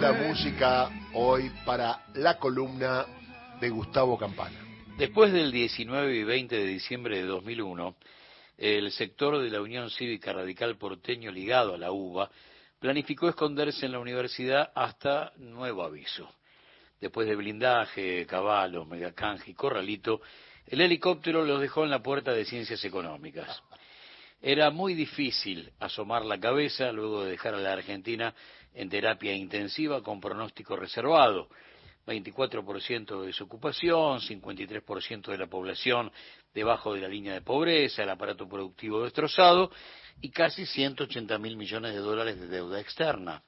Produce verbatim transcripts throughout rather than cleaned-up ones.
linda música hoy para la columna de Gustavo Campana. Después del diecinueve y veinte de diciembre de dos mil uno, el sector de la Unión Cívica Radical porteño ligado a la UBA planificó esconderse en la universidad hasta nuevo aviso. Después de blindaje, caballos, megacanje y corralito, el helicóptero los dejó en la puerta de Ciencias Económicas. Era muy difícil asomar la cabeza luego de dejar a la Argentina en terapia intensiva con pronóstico reservado. veinticuatro por ciento de desocupación, cincuenta y tres por ciento de la población debajo de la línea de pobreza, el aparato productivo destrozado y casi ciento ochenta mil millones de dólares de deuda externa.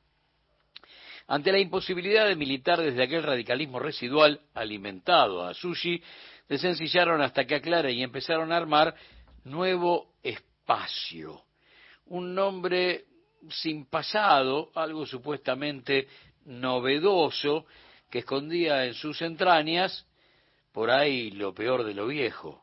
Ante la imposibilidad de militar desde aquel radicalismo residual alimentado a sushi, desencillaron hasta que aclare y empezaron a armar Nuevo Espacio, un nombre sin pasado, algo supuestamente novedoso, que escondía en sus entrañas por ahí lo peor de lo viejo.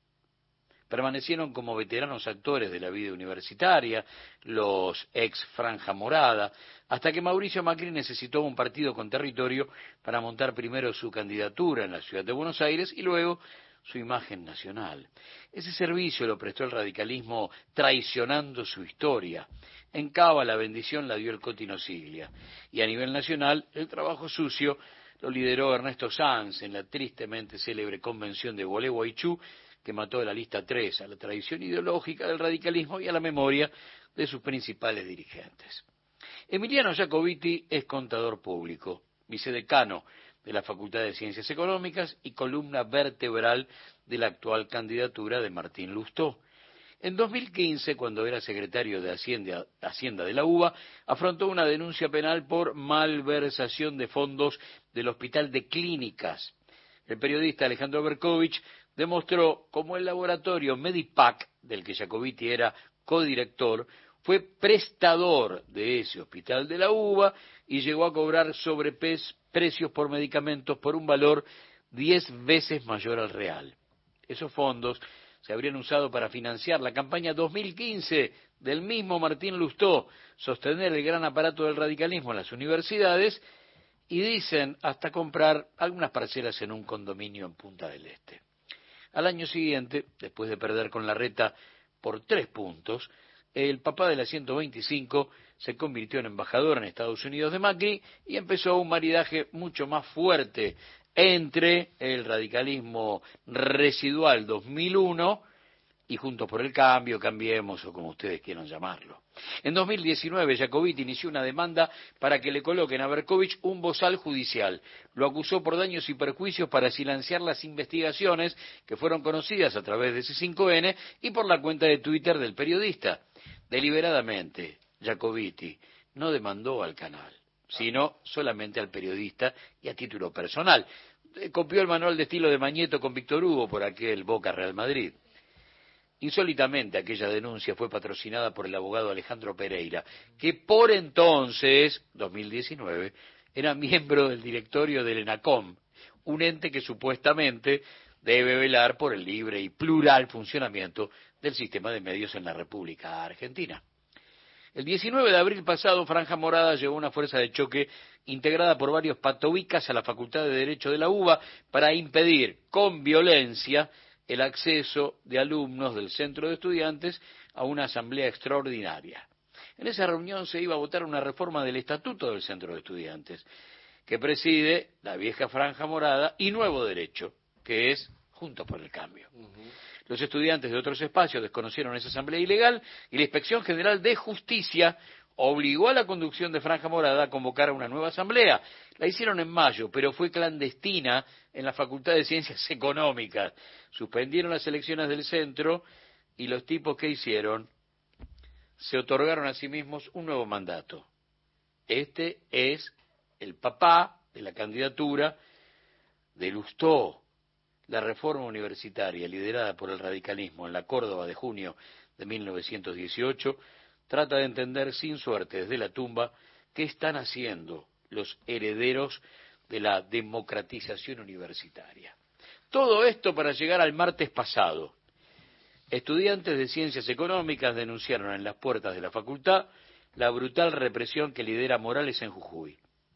Permanecieron como veteranos actores de la vida universitaria, los ex Franja Morada, hasta que Mauricio Macri necesitó un partido con territorio para montar primero su candidatura en la ciudad de Buenos Aires y luego su imagen nacional. Ese servicio lo prestó el radicalismo traicionando su historia. En Cava la bendición la dio el Cotino Siglia, y a nivel nacional el trabajo sucio lo lideró Ernesto Sanz en la tristemente célebre convención de Gualeguaychú, que mató de la lista tres a la tradición ideológica del radicalismo y a la memoria de sus principales dirigentes. Emiliano Jacobiti es contador público, vicedecano de la Facultad de Ciencias Económicas y columna vertebral de la actual candidatura de Martín Lustó. En dos mil quince, cuando era secretario de Hacienda, Hacienda de la UBA, afrontó una denuncia penal por malversación de fondos del Hospital de Clínicas. El periodista Alejandro Berkovich demostró cómo el laboratorio Medipac, del que Jacobiti era codirector, fue prestador de ese hospital de la UBA y llegó a cobrar sobreprecios por medicamentos por un valor diez veces mayor al real. Esos fondos se habrían usado para financiar la campaña dos mil quince del mismo Martín Lustó, sostener el gran aparato del radicalismo en las universidades y dicen hasta comprar algunas parcelas en un condominio en Punta del Este. Al año siguiente, después de perder con Larreta por tres puntos, el papá de la ciento veinticinco se convirtió en embajador en Estados Unidos de Macri y empezó un maridaje mucho más fuerte entre el radicalismo residual dos mil uno y Juntos por el Cambio, Cambiemos o como ustedes quieran llamarlo. En dos mil diecinueve, Jacobiti inició una demanda para que le coloquen a Berkovich un bozal judicial. Lo acusó por daños y perjuicios para silenciar las investigaciones que fueron conocidas a través de C cinco N y por la cuenta de Twitter del periodista. Deliberadamente, Jacobiti no demandó al canal, sino solamente al periodista y a título personal. Copió el manual de estilo de Mañeto con Víctor Hugo por aquel Boca Real Madrid. Insólitamente, aquella denuncia fue patrocinada por el abogado Alejandro Pereira, que por entonces, dos mil diecinueve, era miembro del directorio del ENACOM, un ente que supuestamente debe velar por el libre y plural funcionamiento del sistema de medios en la República Argentina. El diecinueve de abril pasado, Franja Morada llevó una fuerza de choque integrada por varios patobicas a la Facultad de Derecho de la UBA para impedir con violencia el acceso de alumnos del centro de estudiantes a una asamblea extraordinaria. En esa reunión se iba a votar una reforma del estatuto del centro de estudiantes, que preside la vieja Franja Morada y Nuevo Derecho, que es Juntos por el Cambio. Uh-huh. Los estudiantes de otros espacios desconocieron esa asamblea ilegal y la Inspección General de Justicia obligó a la conducción de Franja Morada a convocar a una nueva asamblea. La hicieron en mayo, pero fue clandestina en la Facultad de Ciencias Económicas. Suspendieron las elecciones del centro y los tipos que hicieron se otorgaron a sí mismos un nuevo mandato. Este es el papá de la candidatura de Lustó. La reforma universitaria liderada por el radicalismo en la Córdoba de junio de mil novecientos dieciocho trata de entender sin suerte desde la tumba qué están haciendo los herederos de la democratización universitaria. Todo esto para llegar al martes pasado. Estudiantes de Ciencias Económicas denunciaron en las puertas de la facultad la brutal represión que lidera Morales en Jujuy.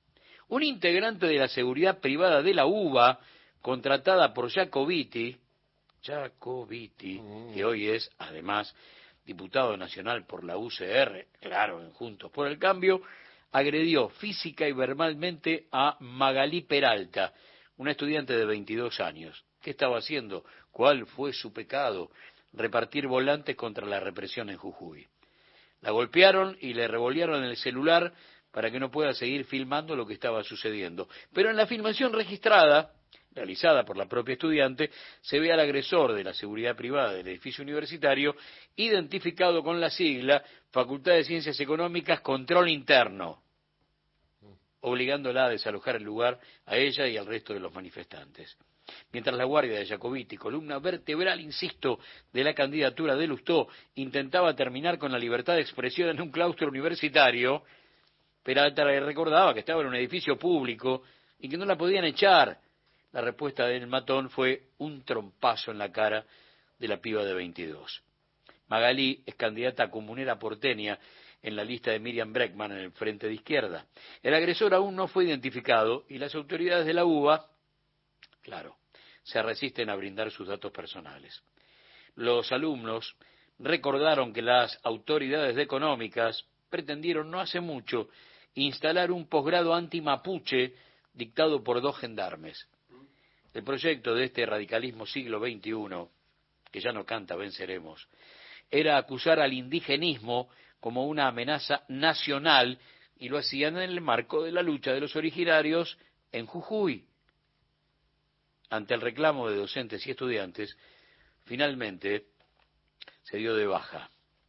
un integrante de la seguridad privada de la U B A, contratada por Jacobiti, Jacobiti, mm. que hoy es, además, diputado nacional por la U C R, claro, en Juntos por el Cambio, agredió física y verbalmente a Magalí Peralta, una estudiante de veintidós años. ¿Qué estaba haciendo? ¿Cuál fue su pecado? Repartir volantes contra la represión en Jujuy. La golpearon y le revolearon el celular para que no pueda seguir filmando lo que estaba sucediendo. Pero en la filmación registrada, realizada por la propia estudiante, se ve al agresor de la seguridad privada del edificio universitario, identificado con la sigla Facultad de Ciencias Económicas Control Interno, obligándola a desalojar el lugar a ella y al resto de los manifestantes. Mientras la guardia de Jacobiti, columna vertebral, insisto, de la candidatura de Lustó, intentaba terminar con la libertad de expresión en un claustro universitario, Peralta le recordaba que estaba en un edificio público y que no la podían echar. La respuesta del matón fue un trompazo en la cara de la piba de veintidós. Magalí es candidata comunera porteña en la lista de Miriam Breckman en el Frente de Izquierda. El agresor aún no fue identificado y las autoridades de la U B A, claro, se resisten a brindar sus datos personales. Los alumnos recordaron que las autoridades económicas pretendieron no hace mucho instalar un posgrado anti-mapuche dictado por dos gendarmes. El proyecto de este radicalismo siglo veintiuno, que ya no canta venceremos, era acusar al indigenismo como una amenaza nacional y lo hacían en el marco de la lucha de los originarios en Jujuy. Ante el reclamo de docentes y estudiantes, finalmente se dio de baja.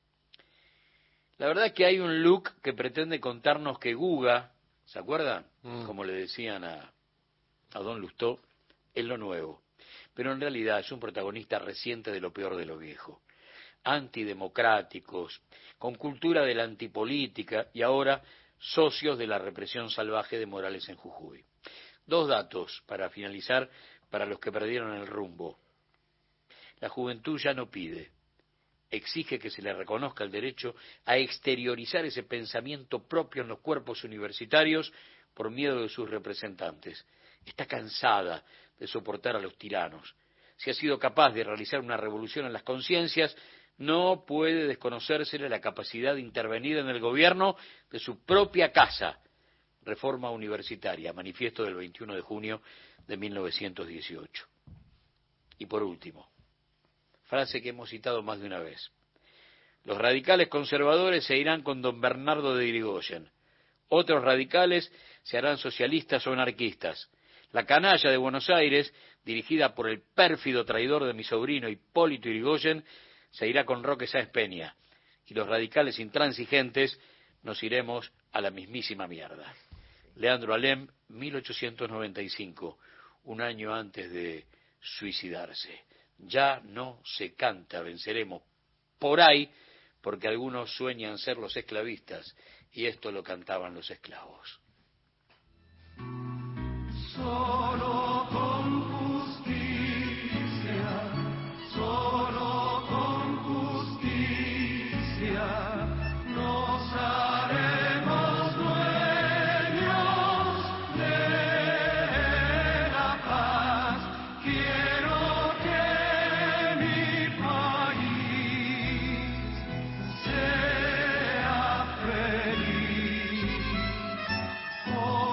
La verdad es que hay un look que pretende contarnos que Guga, ¿se acuerdan? Mm. Como le decían a, a don Lustó, es lo nuevo. Pero en realidad es un protagonista reciente de lo peor de lo viejo. Antidemocráticos, con cultura de la antipolítica y ahora socios de la represión salvaje de Morales en Jujuy. Dos datos para finalizar para los que perdieron el rumbo. La juventud ya no pide, exige que se le reconozca el derecho a exteriorizar ese pensamiento propio en los cuerpos universitarios por miedo de sus representantes. Está cansada de soportar a los tiranos. Si ha sido capaz de realizar una revolución en las conciencias, no puede desconocérsele la capacidad de intervenir en el gobierno de su propia casa. Reforma Universitaria, manifiesto del veintiuno de junio de mil novecientos dieciocho. Y por último, frase que hemos citado más de una vez. Los radicales conservadores se irán con don Bernardo de Irigoyen. Otros radicales se harán socialistas o anarquistas. La canalla de Buenos Aires, dirigida por el pérfido traidor de mi sobrino Hipólito Irigoyen, se irá con Roque Sáenz Peña. Y los radicales intransigentes nos iremos a la mismísima mierda. Leandro Alem, mil ochocientos noventa y cinco, un año antes de suicidarse. Ya no se canta, venceremos. Por ahí, porque algunos sueñan ser los esclavistas, y esto lo cantaban los esclavos. So